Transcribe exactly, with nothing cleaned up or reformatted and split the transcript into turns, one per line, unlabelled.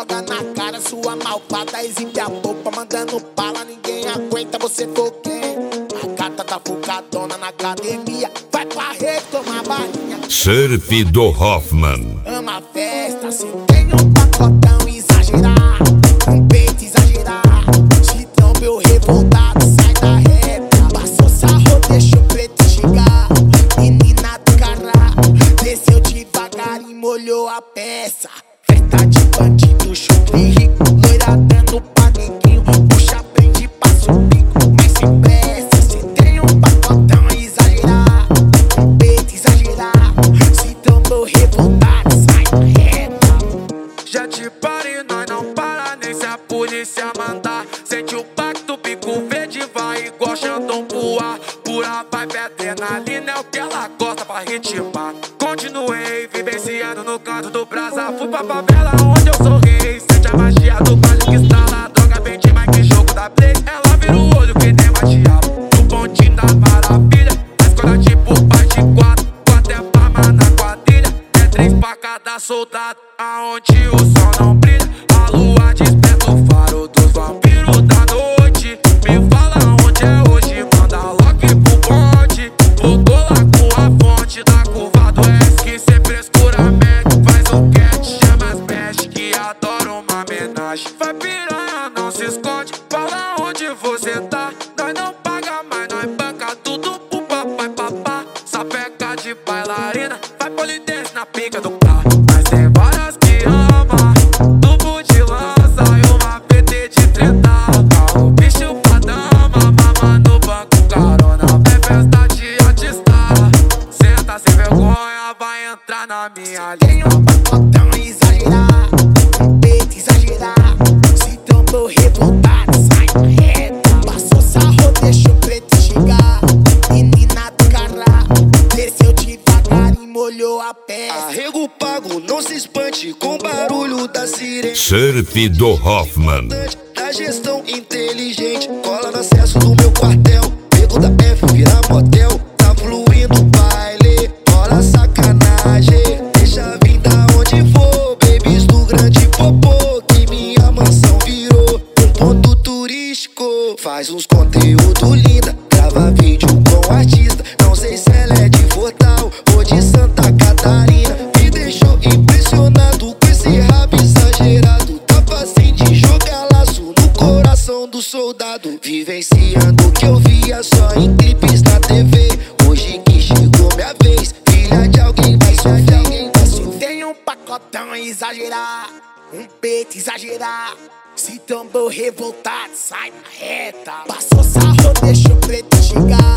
joga na cara sua malvada, exibe a polpa, mandando bala, ninguém aguenta, você for quem? A gata tá focadona na academia, vai pra rede tomar balinha.
Surf do Hoffman.
Ama a festa, se tem um pacotão exagerar, um peito exagerar. Se meu revoltado, sai da reta. Passou sarro, deixa o preto chegar. Menina do cará, desceu devagar e molhou a peça. Festa de bandido, chulo e rico, loira dando panequinho, puxa, prende, passa o bico, mas sem pressa. Se tem um pacotão exagerar, um peito exagerar. Se tomou revoltado, sai da reta.
Já te parei, nós não para nem se a polícia mandar. Sente o pacto, pico verde, vai igual Xandão pro ar. Pura vibe, adrenalina é o que ela gosta pra ritmar. Continuei vivenciando no canto do brasa. Fui pra favela onde eu sou rei. Sente a magia do baile que está lá. Droga vende mais que jogo da play. Ela vira o olho que nem uma diabo. No pontinho da maravilha. A escola tipo bate quatro. Quatro é palma na quadrilha. É três pra cada soldado. Aonde o sol não brilha, a lua desperta o faro dos vampiros da noite. Me fala onde é hoje, manda logo pro ponte. Vou colar com a fonte da curva do S, que sem frescura mete. Faz um cat, chama as peste que adoram uma homenagem. Vai piranha, não se esconde, fala onde você tá. Nós não paga mais, nós banca tudo pro papai papá. Sapeca de bailarina, vai polidense na pica do carro. Mas tem várias que ama, tubo de lança e uma P T de trinta. O bicho pra dama, mama no banco, carona. Vem festa de artista, senta sem vergonha, vai entrar na minha
Tem
lista.
um pacotão exagerar, um peito exagerar. Se tomou revoltado, sai da reta. Passou sarro, deixa o preto chegar. Menina do cará, desceu devagar e molhou a peça.
Arrego pago, não se espante com barulho da sirene.
Surf do Hoffman.
Da gestão inteligente, cola no acesso do meu quartel. Pego da F, vira motel. Tá fluindo o baile, rola sacanagem. Deixa vir da onde for, babies do grande popô. Que minha mansão virou um ponto turístico. Faz uns conteúdo linda, grava vídeo com artista. Não sei se ela é de Fortal ou de Santa Catarina. Me deixou impressionado com esse rabo exagerado. Tá facinho de jogar laço no coração do soldado. Vivenciando o que eu via só em clipes na T V. Hoje que chegou minha vez, filha de alguém vai sofrer.
Se tem um pacotão exagerar, um peito exagerar. Se tomou revoltado, sai da reta. Passou sarro, deixa o preto chegar.